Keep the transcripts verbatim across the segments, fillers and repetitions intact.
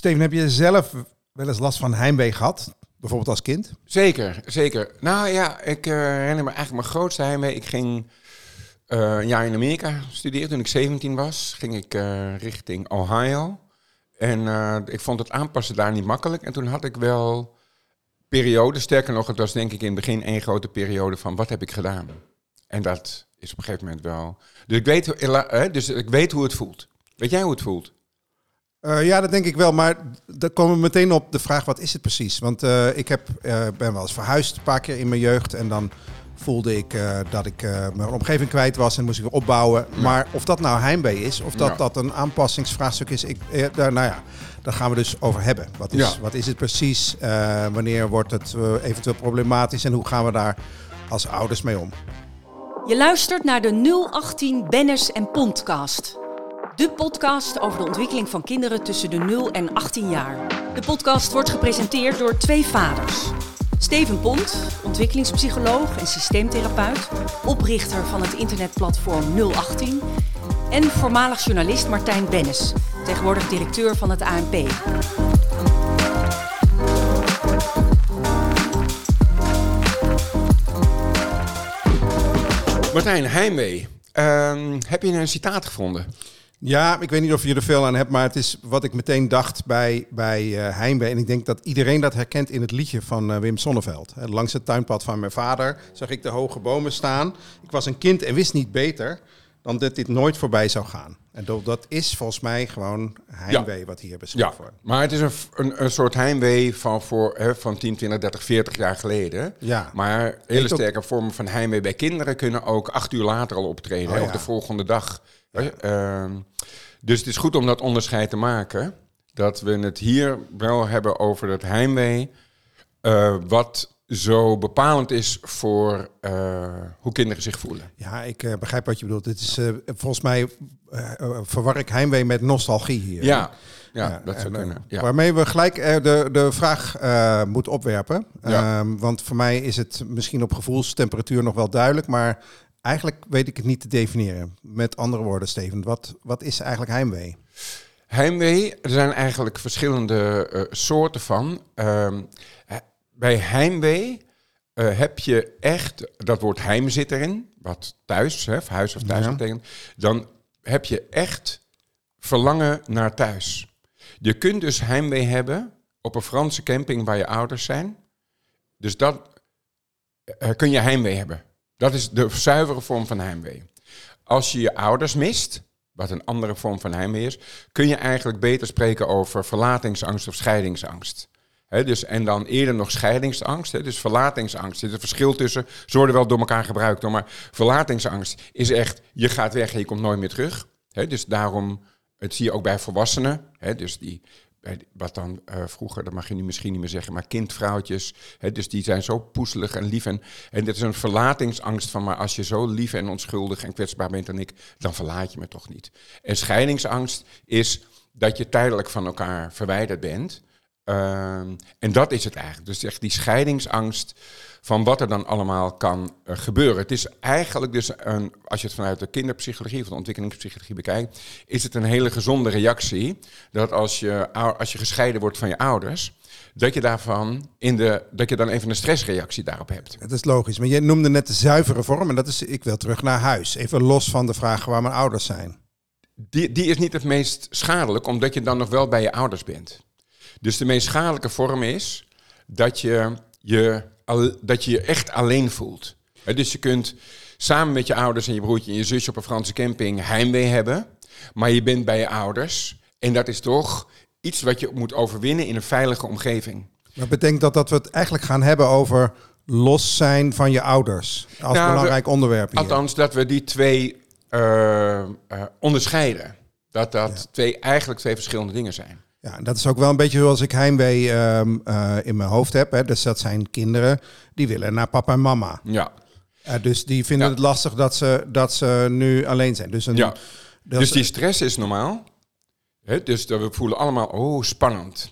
Steven, heb je zelf wel eens last van heimwee gehad? Bijvoorbeeld als kind? Zeker, zeker. Nou ja, ik uh, herinner me eigenlijk mijn grootste heimwee. Ik ging uh, een jaar in Amerika studeren. Toen ik zeventien was, ging ik uh, richting Ohio. En uh, ik vond het aanpassen daar niet makkelijk. En toen had ik wel perioden. Sterker nog, het was denk ik in het begin één grote periode van wat heb ik gedaan? En dat is op een gegeven moment wel... Dus ik weet, uh, dus ik weet hoe het voelt. Weet jij hoe het voelt? Uh, ja, dat denk ik wel. Maar dan komen we meteen op de vraag, wat is het precies? Want uh, ik heb, uh, ben wel eens verhuisd een paar keer in mijn jeugd. En dan voelde ik uh, dat ik uh, mijn omgeving kwijt was en moest ik weer opbouwen. Ja. Maar of dat nou heimwee is, of dat ja. dat een aanpassingsvraagstuk is, ik, uh, daar, nou ja, daar gaan we dus over hebben. Wat is, ja. wat is het precies? Uh, wanneer wordt het uh, eventueel problematisch? En hoe gaan we daar als ouders mee om? Je luistert naar de nul achttien Bennis en Podcast. De podcast over de ontwikkeling van kinderen tussen de nul en achttien jaar. De podcast wordt gepresenteerd door twee vaders. Steven Pont, ontwikkelingspsycholoog en systeemtherapeut, oprichter van het internetplatform nul achttien. En voormalig journalist Martijn Bennis, tegenwoordig directeur van het A N P. Martijn, heimwee. Uh, heb je een citaat gevonden? Ja, ik weet niet of je er veel aan hebt, maar het is wat ik meteen dacht bij, bij uh, heimwee. En ik denk dat iedereen dat herkent in het liedje van uh, Wim Sonneveld. Uh, langs het tuinpad van mijn vader zag ik de hoge bomen staan. Ik was een kind en wist niet beter dan dat dit nooit voorbij zou gaan. En dat is volgens mij gewoon heimwee ja. wat hier beschreven ja. wordt. Maar het is een, een, een soort heimwee van, voor, hè, van tien, twintig, dertig, veertig jaar geleden. Ja. Maar hele sterke ook... vormen van heimwee bij kinderen kunnen ook acht uur later al optreden. Oh, hè, ja. Of de volgende dag. Ja. Uh, dus het is goed om dat onderscheid te maken. Dat we het hier wel hebben over het heimwee. Uh, wat zo bepalend is voor uh, hoe kinderen zich voelen. Ja, ik uh, begrijp wat je bedoelt. Het is uh, volgens mij uh, uh, verwar ik heimwee met nostalgie hier. Ja, ja, ja dat zou en, kunnen. Ja. Waarmee we gelijk uh, de, de vraag uh, moeten opwerpen. Ja. Um, want voor mij is het misschien op gevoelstemperatuur nog wel duidelijk, maar eigenlijk weet ik het niet te definiëren. Met andere woorden, Steven, wat, wat is eigenlijk heimwee? Heimwee, er zijn eigenlijk verschillende uh, soorten van. Uh, bij heimwee uh, heb je echt, dat woord heim zit erin, wat thuis, hè, huis of thuis ja. betekent. Dan heb je echt verlangen naar thuis. Je kunt dus heimwee hebben op een Franse camping waar je ouders zijn. Dus dat uh, kun je heimwee hebben. Dat is de zuivere vorm van heimwee. Als je je ouders mist, wat een andere vorm van heimwee is, kun je eigenlijk beter spreken over verlatingsangst of scheidingsangst. He, dus, en dan eerder nog scheidingsangst, he, dus verlatingsangst. Er is een verschil tussen, ze worden wel door elkaar gebruikt, hoor, maar verlatingsangst is echt, je gaat weg en je komt nooit meer terug. He, dus daarom, het zie je ook bij volwassenen, he, dus die... Wat dan uh, vroeger, dat mag je nu misschien niet meer zeggen, maar kindvrouwtjes. Hè, dus die zijn zo poezelig en lief. En, en dit is een verlatingsangst van, maar als je zo lief en onschuldig en kwetsbaar bent dan ik, dan verlaat je me toch niet. En scheidingsangst is dat je tijdelijk van elkaar verwijderd bent. Uh, en dat is het eigenlijk. Dus echt die scheidingsangst van wat er dan allemaal kan uh, gebeuren. Het is eigenlijk dus, een, als je het vanuit de kinderpsychologie of de ontwikkelingspsychologie bekijkt, is het een hele gezonde reactie dat als je, als je gescheiden wordt van je ouders, dat je daarvan in de, dat je dan even een stressreactie daarop hebt. Dat is logisch. Maar je noemde net de zuivere vorm en dat is, ik wil terug naar huis. Even los van de vraag waar mijn ouders zijn. Die, die is niet het meest schadelijk, omdat je dan nog wel bij je ouders bent. Dus de meest schadelijke vorm is dat je je, dat je, je echt alleen voelt. He, dus je kunt samen met je ouders en je broertje en je zusje op een Franse camping heimwee hebben. Maar je bent bij je ouders. En dat is toch iets wat je moet overwinnen in een veilige omgeving. Maar betekent dat dat we het eigenlijk gaan hebben over los zijn van je ouders? Als nou, belangrijk we, onderwerp hier. Althans, dat we die twee uh, uh, onderscheiden. Dat dat ja. twee, eigenlijk twee verschillende dingen zijn. Ja, dat is ook wel een beetje zoals ik heimwee um, uh, in mijn hoofd heb. Hè. Dus dat zijn kinderen die willen naar papa en mama. Ja. Uh, dus die vinden ja. het lastig dat ze, dat ze nu alleen zijn. Dus, een, ja. dus die stress is normaal. He, dus we voelen allemaal, oh, spannend.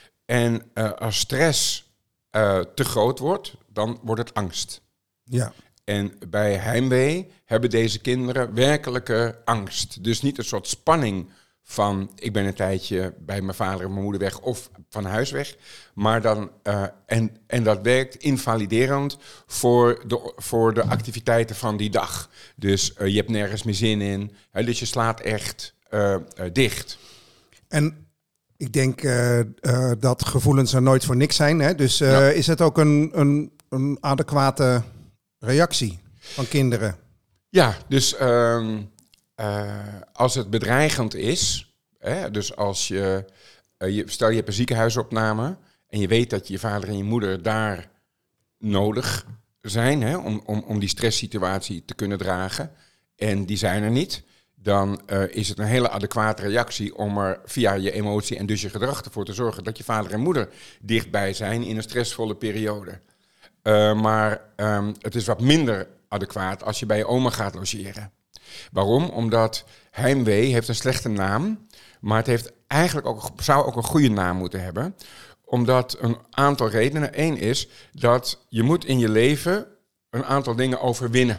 En uh, als stress uh, te groot wordt, dan wordt het angst. Ja. En bij heimwee hebben deze kinderen werkelijke angst. Dus niet een soort spanning van ik ben een tijdje bij mijn vader en mijn moeder weg of van huis weg. Maar dan, uh, en, en dat werkt invaliderend voor de, voor de activiteiten van die dag. Dus uh, je hebt nergens meer zin in. Hè, dus je slaat echt uh, uh, dicht. En ik denk uh, uh, dat gevoelens er nooit voor niks zijn. Hè? Dus uh, Ja. is het ook een, een, een adequate reactie van kinderen? Ja, dus um, uh, als het bedreigend is, hè, dus als je, uh, je, stel je hebt een ziekenhuisopname en je weet dat je vader en je moeder daar nodig zijn, hè, om, om, om die stresssituatie te kunnen dragen, en die zijn er niet, dan uh, is het een hele adequate reactie om er via je emotie en dus je gedrag ervoor te zorgen dat je vader en moeder dichtbij zijn in een stressvolle periode. Uh, maar um, het is wat minder adequaat als je bij je oma gaat logeren. Waarom? Omdat heimwee heeft een slechte naam, maar het heeft eigenlijk ook, zou ook een goede naam moeten hebben. Omdat een aantal redenen. Eén is dat je moet in je leven een aantal dingen overwinnen.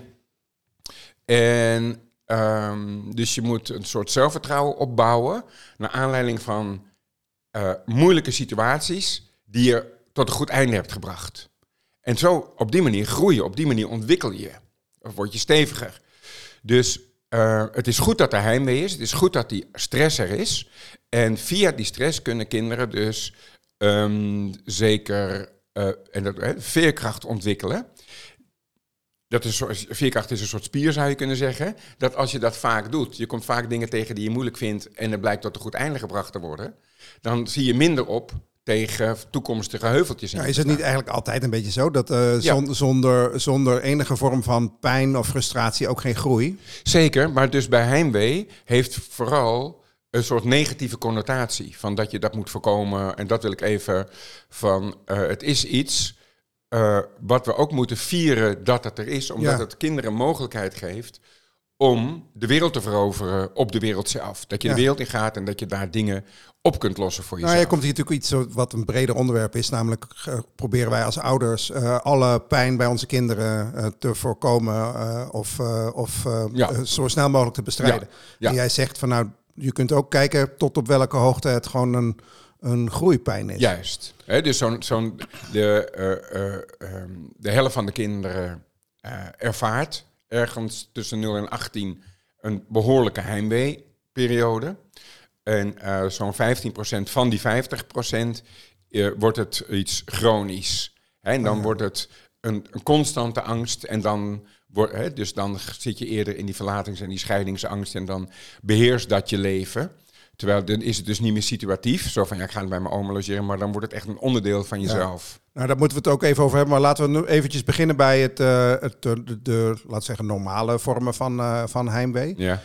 En um, dus je moet een soort zelfvertrouwen opbouwen naar aanleiding van uh, moeilijke situaties die je tot een goed einde hebt gebracht. En zo op die manier groei je, op die manier ontwikkel je. Of word je steviger. Dus uh, het is goed dat er heimwee is. Het is goed dat die stress er is. En via die stress kunnen kinderen dus um, zeker uh, en dat, uh, veerkracht ontwikkelen. Dat is, veerkracht is een soort spier, zou je kunnen zeggen. Dat als je dat vaak doet, je komt vaak dingen tegen die je moeilijk vindt en het blijkt tot een goed einde gebracht te worden, dan zie je minder op tegen toekomstige heuveltjes. In ja, is het niet eigenlijk altijd een beetje zo dat uh, ja. zonder, zonder, zonder enige vorm van pijn of frustratie ook geen groei? Zeker, maar dus bij heimwee heeft vooral een soort negatieve connotatie van dat je dat moet voorkomen. En dat wil ik even van, uh, het is iets uh, wat we ook moeten vieren dat het er is, omdat ja. het kinderen mogelijkheid geeft om de wereld te veroveren op de wereld zelf. Dat je ja. de wereld in gaat en dat je daar dingen op kunt lossen voor jezelf. Nou, ja, komt hier natuurlijk iets wat een breder onderwerp is. Namelijk uh, proberen wij als ouders uh, alle pijn bij onze kinderen uh, te voorkomen uh, of, uh, of uh, Ja. uh, zo snel mogelijk te bestrijden. Ja. Ja. En jij zegt van nou, je kunt ook kijken tot op welke hoogte het gewoon een, een groeipijn is. Juist. He, dus zo'n, zo'n de, uh, uh, um, de helft van de kinderen uh, ervaart ergens tussen nul en achttien een behoorlijke heimweeperiode. En uh, zo'n vijftien procent van die vijftig procent uh, wordt het iets chronisch. He, en dan oh ja. wordt het een, een constante angst. En dan, wordt, he, dus dan zit je eerder in die verlatings- en die scheidingsangst. En dan beheerst dat je leven. Terwijl dan is het dus niet meer situatief. Zo van, ja, ik ga bij mijn oma logeren. Maar dan wordt het echt een onderdeel van jezelf. Ja. Nou, daar moeten we het ook even over hebben. Maar laten we nu eventjes beginnen bij het, uh, het de, de, de, laten we zeggen, normale vormen van, uh, van heimwee. Ja.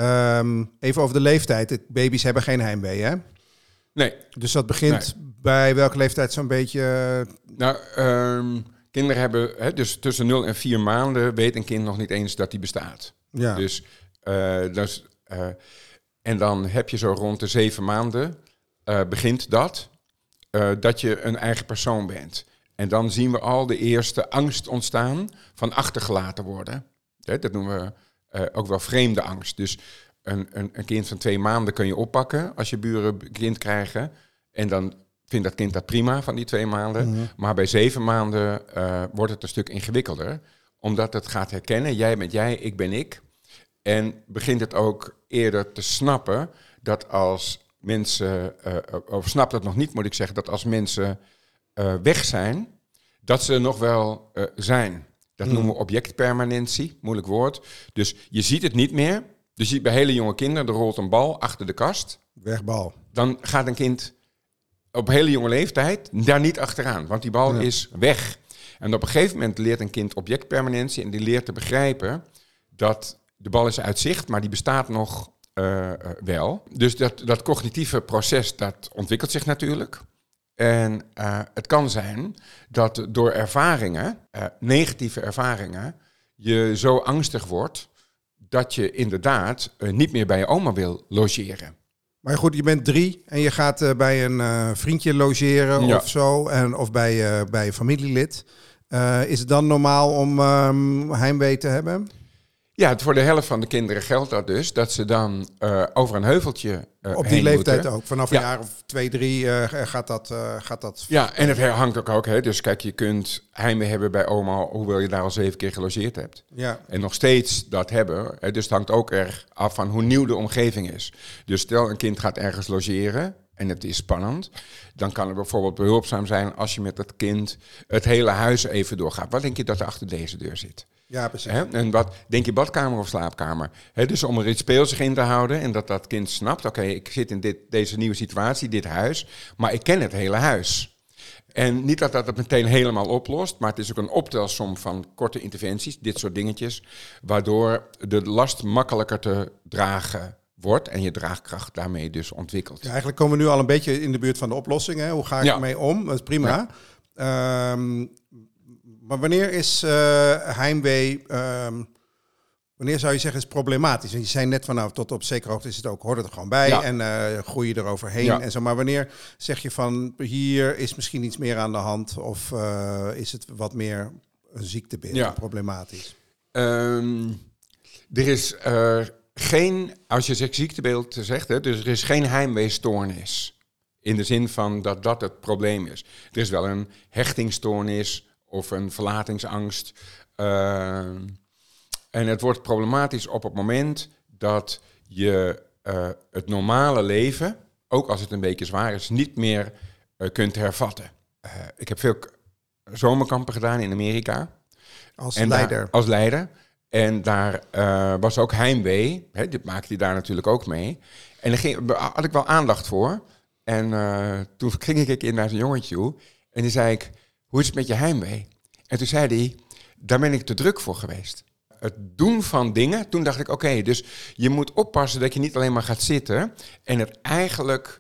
Um, even over de leeftijd. Baby's hebben geen heimwee, hè? Nee. Dus dat begint nee. bij welke leeftijd zo'n beetje? Uh... Nou, um, kinderen hebben, hè, dus tussen nul en vier maanden weet een kind nog niet eens dat die bestaat. Ja. Dus, uh, dus uh, en dan heb je zo rond de zeven maanden uh, begint dat, uh, dat je een eigen persoon bent. En dan zien we al de eerste angst ontstaan van achtergelaten worden. Hè, dat noemen we uh, ook wel vreemde angst. Dus een, een, een kind van twee maanden kun je oppakken als je buren een kind krijgen. En dan vindt dat kind dat prima van die twee maanden. Mm-hmm. Maar bij zeven maanden uh, wordt het een stuk ingewikkelder. Omdat het gaat herkennen, jij bent jij, ik ben ik. En begint het ook eerder te snappen dat als mensen, uh, of snapt het nog niet, moet ik zeggen, dat als mensen uh, weg zijn, dat ze nog wel uh, zijn. Dat mm. noemen we objectpermanentie, moeilijk woord. Dus je ziet het niet meer. Dus je ziet bij hele jonge kinderen, er rolt een bal achter de kast. Wegbal. Dan gaat een kind op hele jonge leeftijd daar niet achteraan, want die bal ja. is weg. En op een gegeven moment leert een kind objectpermanentie en die leert te begrijpen dat de bal is uit zicht, maar die bestaat nog uh, wel. Dus dat, dat cognitieve proces, dat ontwikkelt zich natuurlijk. En uh, het kan zijn dat door ervaringen, uh, negatieve ervaringen, je zo angstig wordt dat je inderdaad uh, niet meer bij je oma wil logeren. Maar goed, je bent drie en je gaat uh, bij een uh, vriendje logeren ja. of zo, en, of bij, uh, bij een familielid. Uh, is het dan normaal om um, heimwee te hebben? Ja, voor de helft van de kinderen geldt dat dus. Dat ze dan uh, over een heuveltje uh, Op die leeftijd moeten. ook. Vanaf ja. een jaar of twee, drie uh, gaat dat... Uh, gaat dat ja, en het hangt ook ook. Hè. Dus kijk, je kunt heimwee hebben bij oma... hoewel je daar al zeven keer gelogeerd hebt. Ja. En nog steeds dat hebben. Hè. Dus het hangt ook erg af van hoe nieuw de omgeving is. Dus stel, een kind gaat ergens logeren... en het is spannend... dan kan het bijvoorbeeld behulpzaam zijn... als je met dat kind het hele huis even doorgaat. Wat denk je dat er achter deze deur zit? Ja, precies. He, en wat denk je, badkamer of slaapkamer? He, dus om er iets speelsig in te houden en dat dat kind snapt... oké, okay, ik zit in dit, deze nieuwe situatie, dit huis... maar ik ken het hele huis. En niet dat dat het meteen helemaal oplost... maar het is ook een optelsom van korte interventies, dit soort dingetjes... waardoor de last makkelijker te dragen wordt... en je draagkracht daarmee dus ontwikkelt. Ja, eigenlijk komen we nu al een beetje in de buurt van de oplossing. Hè? Hoe ga ik ja. ermee om? Dat is prima. Ja. Um, Maar wanneer is uh, heimwee, um, wanneer zou je zeggen is problematisch? En je zei net van nou, tot op zekere hoogte is het ook, hoort het er gewoon bij ja. en uh, groei je eroverheen ja. en zo. Maar wanneer zeg je van hier is misschien iets meer aan de hand of uh, is het wat meer een ziektebeeld, ja. problematisch? Um, er is uh, geen, als je zegt ziektebeeld zegt, hè, dus er is geen heimweestoornis. In de zin van dat dat het probleem is. Er is wel een hechtingstoornis of een verlatingsangst. Uh, en het wordt problematisch op het moment dat je uh, het normale leven, ook als het een beetje zwaar is, niet meer uh, kunt hervatten. Uh, ik heb veel k- zomerkampen gedaan in Amerika. Als en leider. Daar, als leider. En daar uh, was ook heimwee. Hè, dit maakte hij daar natuurlijk ook mee. En daar ging, had ik wel aandacht voor. En uh, toen ging ik een keer naar zo'n jongetje toe. En toen zei ik, hoe is het met je heimwee? En toen zei hij, daar ben ik te druk voor geweest. Het doen van dingen, toen dacht ik, oké, okay, dus je moet oppassen dat je niet alleen maar gaat zitten... en het eigenlijk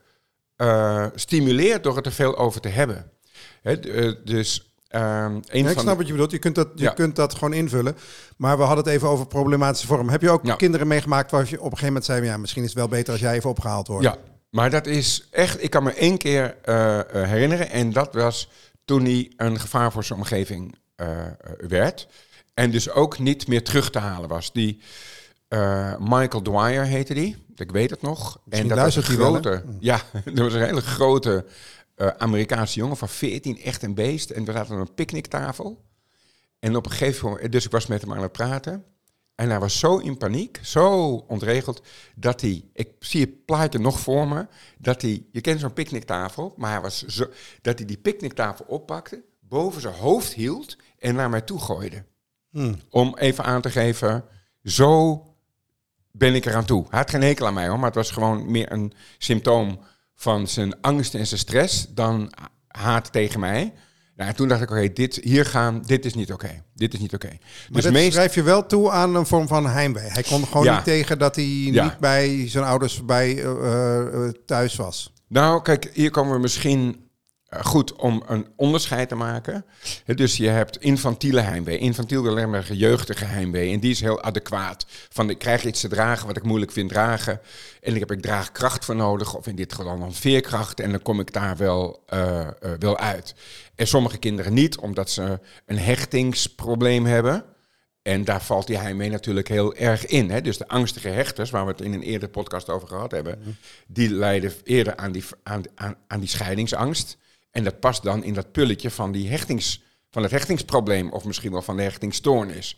uh, stimuleert door er te veel over te hebben. He, uh, dus... Uh, een ja, ik van snap wat je bedoelt. Je kunt dat, je ja. kunt dat gewoon invullen. Maar we hadden het even over problematische vorm. Heb je ook ja. kinderen meegemaakt waar je op een gegeven moment zei... ja, misschien is het wel beter als jij even opgehaald wordt? Ja, maar dat is echt... Ik kan me één keer uh, uh, herinneren. En dat was toen hij een gevaar voor zijn omgeving uh, uh, werd. En dus ook niet meer terug te halen was. Die uh, Michael Dwyer heette die. Ik weet het nog. Misschien en dat was een grote... Wel, ja, dat was een hele grote... Uh, Amerikaanse jongen van veertien, echt een beest. En we zaten aan een picknicktafel. En op een gegeven moment, dus ik was met hem aan het praten. En hij was zo in paniek, zo ontregeld, dat hij, ik zie het plaatje nog voor me, dat hij, je kent zo'n picknicktafel, maar hij was zo, dat hij die picknicktafel oppakte, boven zijn hoofd hield en naar mij toe gooide. Hmm. Om even aan te geven, zo ben ik eraan toe. Hij had geen hekel aan mij hoor, maar het was gewoon meer een symptoom van zijn angst en zijn stress dan haat tegen mij. Nou, en toen dacht ik, oké, okay, dit hier gaan, dit is niet oké. Okay. Dit is niet oké. Okay. Maar dus dat meest... schrijf je wel toe aan een vorm van heimwee. Hij kon gewoon ja. niet tegen dat hij ja. niet bij zijn ouders bij uh, uh, thuis was. Nou, kijk, hier komen we misschien goed om een onderscheid te maken. Dus je hebt infantiele heimwee. Infantiel wil alleen maar jeugdige heimwee. En die is heel adequaat. Van ik krijg iets te dragen wat ik moeilijk vind dragen. En ik heb ik draagkracht voor nodig. Of in dit geval dan veerkracht. En dan kom ik daar wel, uh, uh, wel uit. En sommige kinderen niet, omdat ze een hechtingsprobleem hebben. En daar valt die heimwee natuurlijk heel erg in. Hè? Dus de angstige hechters, waar we het in een eerdere podcast over gehad hebben, mm. die lijden eerder aan die, aan, aan, aan die scheidingsangst. En dat past dan in dat pulletje van, die hechtings, van het hechtingsprobleem of misschien wel van de hechtingsstoornis.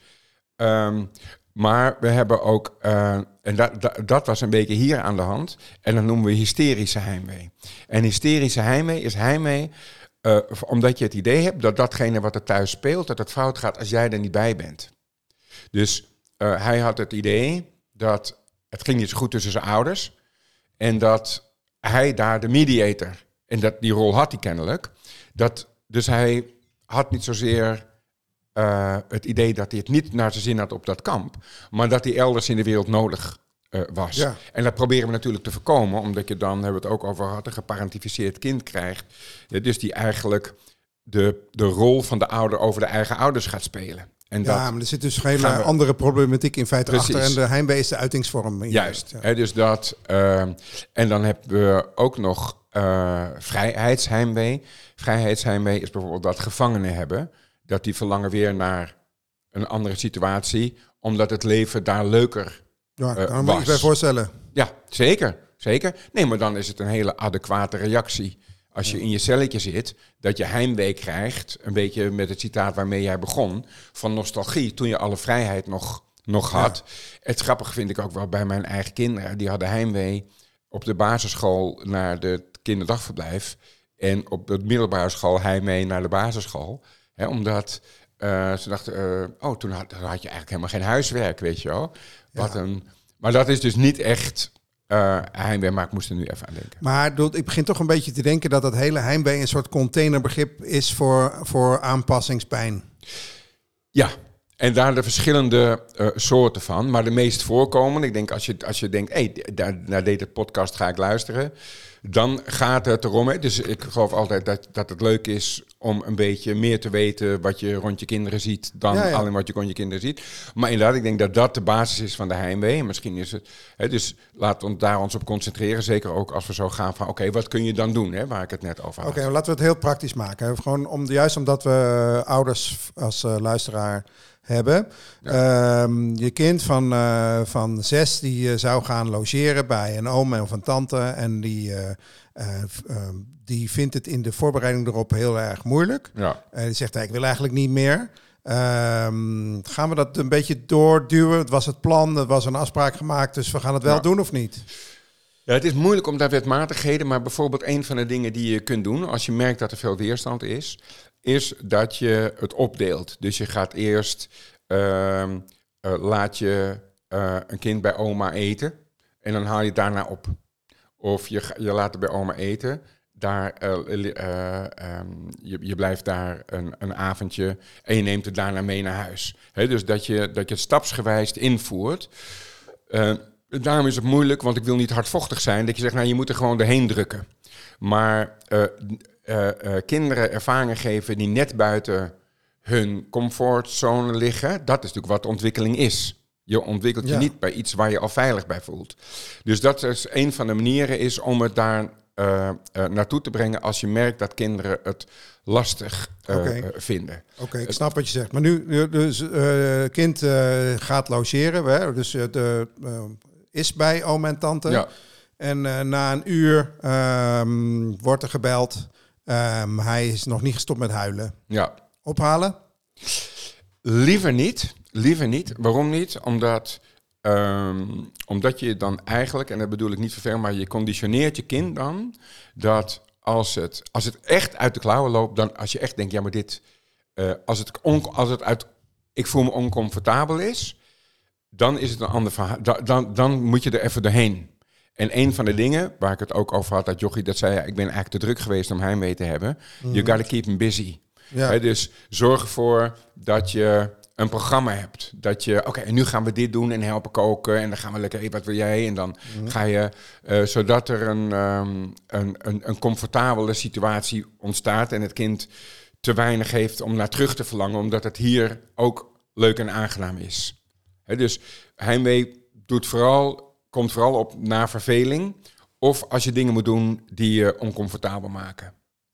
Um, maar we hebben ook, uh, en dat, dat, dat was een beetje hier aan de hand, en dat noemen we hysterische heimwee. En hysterische heimwee is heimwee uh, omdat je het idee hebt dat datgene wat er thuis speelt, dat het fout gaat als jij er niet bij bent. Dus uh, hij had het idee dat het ging niet zo goed tussen zijn ouders en dat hij daar de mediator, en dat, die rol had hij kennelijk, dat, dus hij had niet zozeer uh, het idee dat hij het niet naar zijn zin had op dat kamp, maar dat hij elders in de wereld nodig uh, was. Ja. En dat proberen we natuurlijk te voorkomen, omdat je dan, hebben we het ook over gehad, een geparentificeerd kind krijgt, uh, dus die eigenlijk de, de rol van de ouder over de eigen ouders gaat spelen. En ja, dat maar er zit dus geen we... andere problematiek in feite Precies. achter. En de heimwee is de uitingsvorm. Juist. Ja. He, dus dat, uh, en dan hebben we ook nog uh, vrijheidsheimwee. Vrijheidsheimwee is bijvoorbeeld dat gevangenen hebben, dat die verlangen weer naar een andere situatie, omdat het leven daar leuker Ja, uh, daar was. moet je je bij voorstellen. Ja, zeker, zeker. Nee, maar dan is het een hele adequate reactie. Als je in je celletje zit, dat je heimwee krijgt, een beetje met het citaat waarmee jij begon, van nostalgie, toen je alle vrijheid nog, nog had. Ja. Het grappige vind ik ook wel bij mijn eigen kinderen. Die hadden heimwee op de basisschool naar het kinderdagverblijf en op de middelbare school heimwee naar de basisschool. Hè, omdat uh, ze dachten, uh, oh, toen had, had je eigenlijk helemaal geen huiswerk, weet je wel. Wat ja. een, maar dat is dus niet echt uh, heimwee, maar ik moest er nu even aan denken. Maar ik begin toch een beetje te denken dat dat hele heimwee een soort containerbegrip is voor, voor aanpassingspijn. Ja, en daar de verschillende uh, soorten van. Maar de meest voorkomende, ik denk als je, als je denkt, hé, hey, daar, naar deze podcast ga ik luisteren, dan gaat het erom. Hè, dus ik geloof altijd dat, dat het leuk is om een beetje meer te weten wat je rond je kinderen ziet dan ja, ja. alleen wat je rond je kinderen ziet. Maar inderdaad, ik denk dat dat de basis is van de heimwee. En misschien is het, hè, dus laten we daar ons op concentreren. Zeker ook als we zo gaan van, oké, okay, wat kun je dan doen, hè, waar ik het net over had. Oké, okay, laten we het heel praktisch maken. Gewoon om, juist omdat we ouders als uh, luisteraar hebben. Ja. Um, je kind van, uh, van zes die uh, zou gaan logeren bij een oom of een tante. En die, uh, uh, uh, die vindt het in de voorbereiding erop heel erg moeilijk. Ja. En die zegt, hey, ik wil eigenlijk niet meer. Um, gaan we dat een beetje doorduwen? Het was het plan, er was een afspraak gemaakt, dus we gaan het wel ja. doen of niet? Ja, het is moeilijk om daar wetmatigheden, maar bijvoorbeeld een van de dingen die je kunt doen als je merkt dat er veel weerstand is, is dat je het opdeelt. Dus je gaat eerst, uh, uh, laat je uh, een kind bij oma eten en dan haal je het daarna op. Of je, je laat het bij oma eten, daar, uh, uh, um, je, je blijft daar een, een avondje en je neemt het daarna mee naar huis. He, dus dat je, dat je het stapsgewijs invoert. Uh, daarom is het moeilijk, want ik wil niet hardvochtig zijn, dat je zegt, nou je moet er gewoon doorheen drukken. Maar uh, uh, uh, kinderen ervaringen geven die net buiten hun comfortzone liggen, dat is natuurlijk wat ontwikkeling is. Je ontwikkelt je ja. niet bij iets waar je al veilig bij voelt. Dus dat is een van de manieren is om het daar uh, uh, naartoe te brengen als je merkt dat kinderen het lastig uh, okay. uh, vinden. Oké, okay, ik snap wat je zegt. Maar nu, dus uh, kind uh, gaat logeren, hè? Dus uh, de, uh, is bij oom en tante. Ja. En uh, na een uur um, wordt er gebeld. Um, hij is nog niet gestopt met huilen. Ja. Ophalen? Liever niet. Liever niet. Waarom niet? Omdat, um, omdat je dan eigenlijk, en dat bedoel ik niet vervelend, maar je conditioneert je kind dan dat als het, als het echt uit de klauwen loopt, dan als je echt denkt, ja maar dit, uh, als het, on, als het uit, ik voel me oncomfortabel is, dan is het een ander verhaal. Da, dan, dan moet je er even doorheen. En een van de dingen waar ik het ook over had, dat Jochie dat zei, ja, ik ben eigenlijk te druk geweest om heimwee te hebben. Mm. You gotta keep him busy. Ja. He, dus zorg ervoor dat je een programma hebt. Dat je, oké, okay, en nu gaan we dit doen en helpen koken. En dan gaan we lekker eten, wat wil jij? En dan mm. ga je, uh, zodat er een, um, een, een, een comfortabele situatie ontstaat. En het kind te weinig heeft om naar terug te verlangen. Omdat het hier ook leuk en aangenaam is. He, dus heimwee doet vooral, komt vooral op na verveling. Of als je dingen moet doen die je oncomfortabel maken.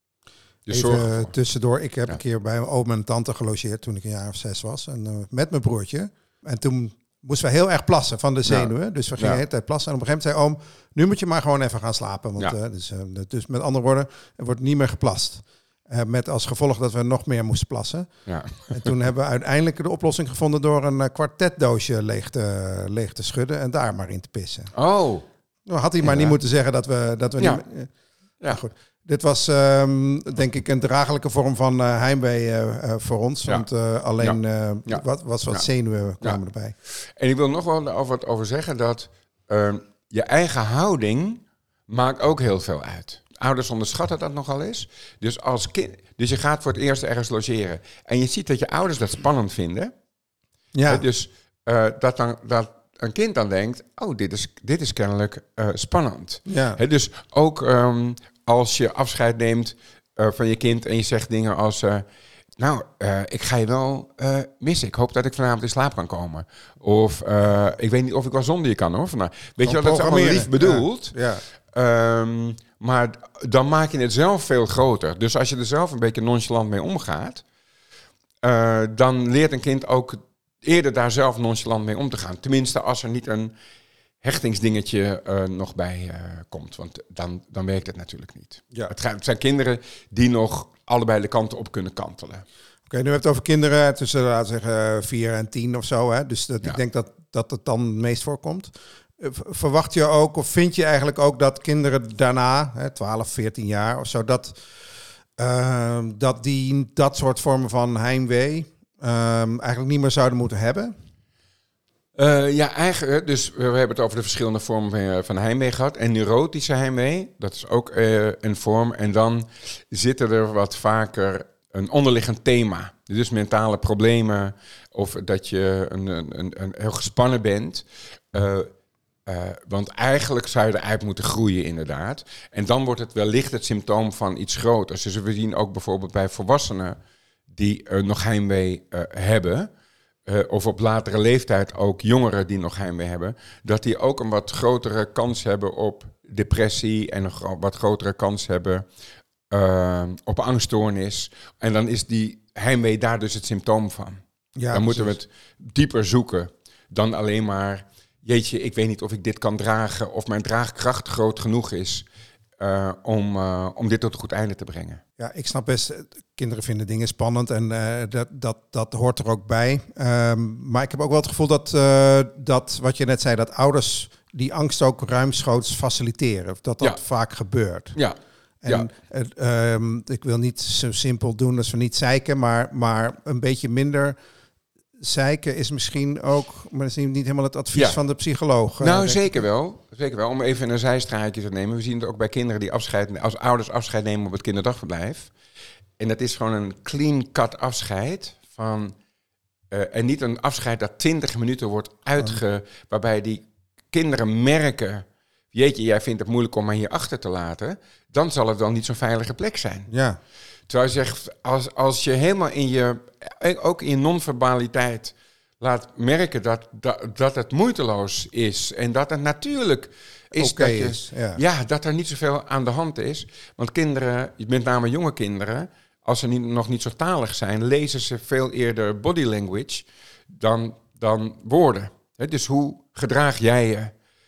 Dus Even tussendoor, ik heb ja. een keer bij mijn oom en tante gelogeerd toen ik een jaar of zes was. En uh, met mijn broertje. En toen moesten we heel erg plassen van de zenuwen. Ja. Dus we gingen ja. de hele tijd plassen. En op een gegeven moment zei oom, nu moet je maar gewoon even gaan slapen. Want, ja. uh, dus, uh, dus met andere woorden, er wordt niet meer geplast. Uh, met als gevolg dat we nog meer moesten plassen. Ja. En toen hebben we uiteindelijk de oplossing gevonden door een uh, kwartetdoosje leeg te, leeg te schudden. En daar maar in te pissen. Oh. Nou, had hij maar ja. niet moeten zeggen dat we, dat we ja. niet... Uh, ja, nou, goed. Dit was, um, denk ik, een draaglijke vorm van uh, heimwee uh, uh, voor ons. Ja. Want uh, alleen ja. uh, ja. wat, was wat ja. zenuwen kwamen ja. erbij. En ik wil nog wel over, wat over zeggen dat uh, je eigen houding maakt ook heel veel uit. Ouders onderschatten dat nogal eens. Dus, als kind, dus je gaat voor het eerst ergens logeren. En je ziet dat je ouders dat spannend vinden. Ja. Uh, dus uh, dat, dan, dat een kind dan denkt, oh, dit is, dit is kennelijk uh, spannend. Ja. Uh, dus ook... Um, als je afscheid neemt uh, van je kind en je zegt dingen als... Uh, nou, uh, ik ga je wel uh, missen. Ik hoop dat ik vanavond in slaap kan komen. Of uh, ik weet niet of ik wel zonder je kan, hoor. Van, nou, weet je wel, dat is allemaal lief bedoeld. Ja. Ja. Um, maar dan maak je het zelf veel groter. Dus als je er zelf een beetje nonchalant mee omgaat... Uh, dan leert een kind ook eerder daar zelf nonchalant mee om te gaan. Tenminste, als er niet een hechtingsdingetje uh, nog bij uh, komt. Want dan, dan werkt het natuurlijk niet. Ja. Het, gaat, het zijn kinderen die nog allebei de kanten op kunnen kantelen. Oké, okay, nu hebben we het over kinderen tussen, laten we zeggen, vier en tien of zo. Hè? Dus dat, ja. ik denk dat, dat het dan het meest voorkomt. Verwacht je ook, of vind je eigenlijk ook dat kinderen daarna, hè, twaalf, veertien jaar of zo, dat, uh, dat die dat soort vormen van heimwee um, eigenlijk niet meer zouden moeten hebben? Uh, ja, eigenlijk. Dus we hebben het over de verschillende vormen van heimwee gehad. En neurotische heimwee, dat is ook uh, een vorm. En dan zitten er wat vaker een onderliggend thema. Dus mentale problemen of dat je een, een, een, een heel gespannen bent. Uh, uh, want eigenlijk zou je eruit moeten groeien inderdaad. En dan wordt het wellicht het symptoom van iets groters. Dus we zien ook bijvoorbeeld bij volwassenen die uh, nog heimwee uh, hebben... Uh, of op latere leeftijd ook jongeren die nog heimwee hebben, dat die ook een wat grotere kans hebben op depressie en een gro- wat grotere kans hebben uh, op angststoornis. En dan is die heimwee daar dus het symptoom van. Ja, dan moeten we het dieper zoeken dan alleen maar, jeetje, ik weet niet of ik dit kan dragen of mijn draagkracht groot genoeg is uh, om, uh, om dit tot een goed einde te brengen. Ja, ik snap best, kinderen vinden dingen spannend en uh, dat, dat, dat hoort er ook bij. Um, maar ik heb ook wel het gevoel dat, uh, dat, wat je net zei, dat ouders die angst ook ruimschoots faciliteren. Dat dat ja. vaak gebeurt. Ja. En ja. uh, um, ik wil niet zo simpel doen als we niet zeiken, maar, maar een beetje minder zeiken is misschien ook, maar dat is niet helemaal het advies ja. van de psycholoog. Nou, zeker wel. Zeker wel. Om even een zijstraatje te nemen. We zien het ook bij kinderen die afscheid, als ouders afscheid nemen op het kinderdagverblijf. En dat is gewoon een clean-cut afscheid van, uh, en niet een afscheid dat twintig minuten wordt uitge, waarbij die kinderen merken, jeetje, jij vindt het moeilijk om mij hier achter te laten, dan zal het wel niet zo'n veilige plek zijn. Ja. Terwijl je zegt, als, als je helemaal in je, ook in je non-verbaliteit laat merken dat, dat, dat het moeiteloos is en dat het natuurlijk is, okay dat, je, is ja. Ja, dat er niet zoveel aan de hand is. Want kinderen, met name jonge kinderen, als ze niet, nog niet zo talig zijn, lezen ze veel eerder body language dan, dan woorden. He, dus hoe gedraag jij je?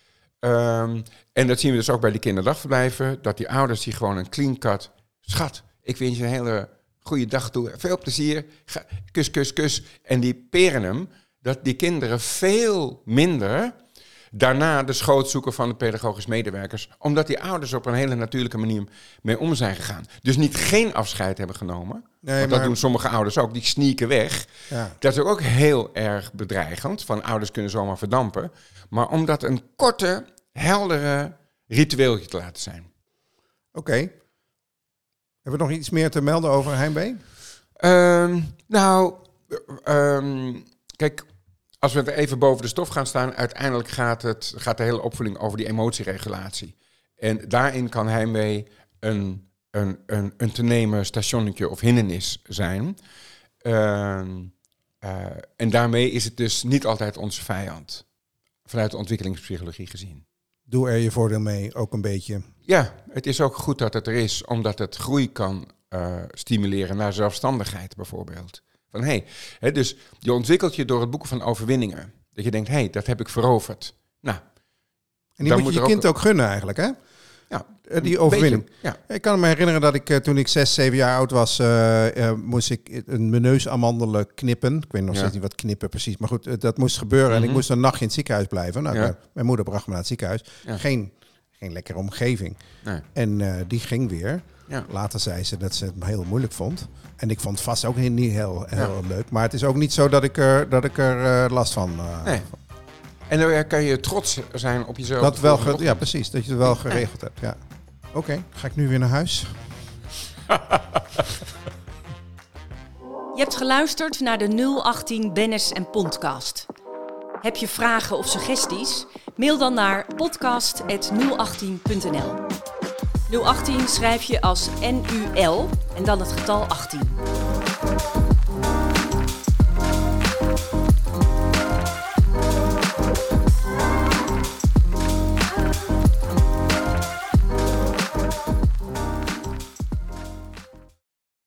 Um, en dat zien we dus ook bij die kinderdagverblijven, dat die ouders die gewoon een clean cut, schat, ik wens je een hele goede dag toe, veel plezier, ga, kus, kus, kus. En die peren hem, dat die kinderen veel minder daarna de schoot zoeken van de pedagogisch medewerkers, omdat die ouders op een hele natuurlijke manier mee om zijn gegaan. Dus niet geen afscheid hebben genomen, nee, want dat maar doen sommige ouders ook, die sneaken weg. Ja. Dat is ook heel erg bedreigend, van ouders kunnen zomaar verdampen. Maar om dat een korte, heldere ritueeltje te laten zijn. Oké. Okay. Hebben we nog iets meer te melden over heimwee? Um, nou, um, kijk, als we er even boven de stof gaan staan, uiteindelijk gaat, het, gaat de hele opvoeding over die emotieregulatie. En daarin kan heimwee een, een, een, een te nemen stationnetje of hindernis zijn. Uh, uh, en daarmee is het dus niet altijd onze vijand, vanuit de ontwikkelingspsychologie gezien. Doe er je voordeel mee, ook een beetje. Ja, het is ook goed dat het er is, omdat het groei kan uh, stimuleren naar zelfstandigheid bijvoorbeeld. Van hey, hè, dus je ontwikkelt je door het boeken van overwinningen. Dat je denkt, hé, hey, dat heb ik veroverd. Nou, en die moet je je ook kind ook gunnen eigenlijk, hè? Ja, die overwinning. Beetje, ja. Ik kan me herinneren dat ik toen ik zes, zeven jaar oud was, uh, uh, moest ik een neus-amandelen knippen. Ik weet nog steeds ja. niet wat knippen precies, maar goed, uh, dat moest gebeuren. Mm-hmm. En ik moest een nachtje in het ziekenhuis blijven. Nou, ja. Mijn moeder bracht me naar het ziekenhuis. Ja. Geen, geen lekkere omgeving. Nee. En uh, die ging weer. Ja. Later zei ze dat ze het heel moeilijk vond. En ik vond het vast ook niet heel, heel ja. leuk. Maar het is ook niet zo dat ik er, dat ik er uh, last van uh, nee. En dan kan je trots zijn op jezelf. Dat wel ge- ja, precies. Dat je het wel geregeld hebt. Ja. Oké, okay, ga ik nu weer naar huis. Je hebt geluisterd naar de nul achttien Bennis en Podcast. Heb je vragen of suggesties? Mail dan naar podcast at nul achttien punt n l. nul achttien schrijf je als N U L en dan het getal achttien.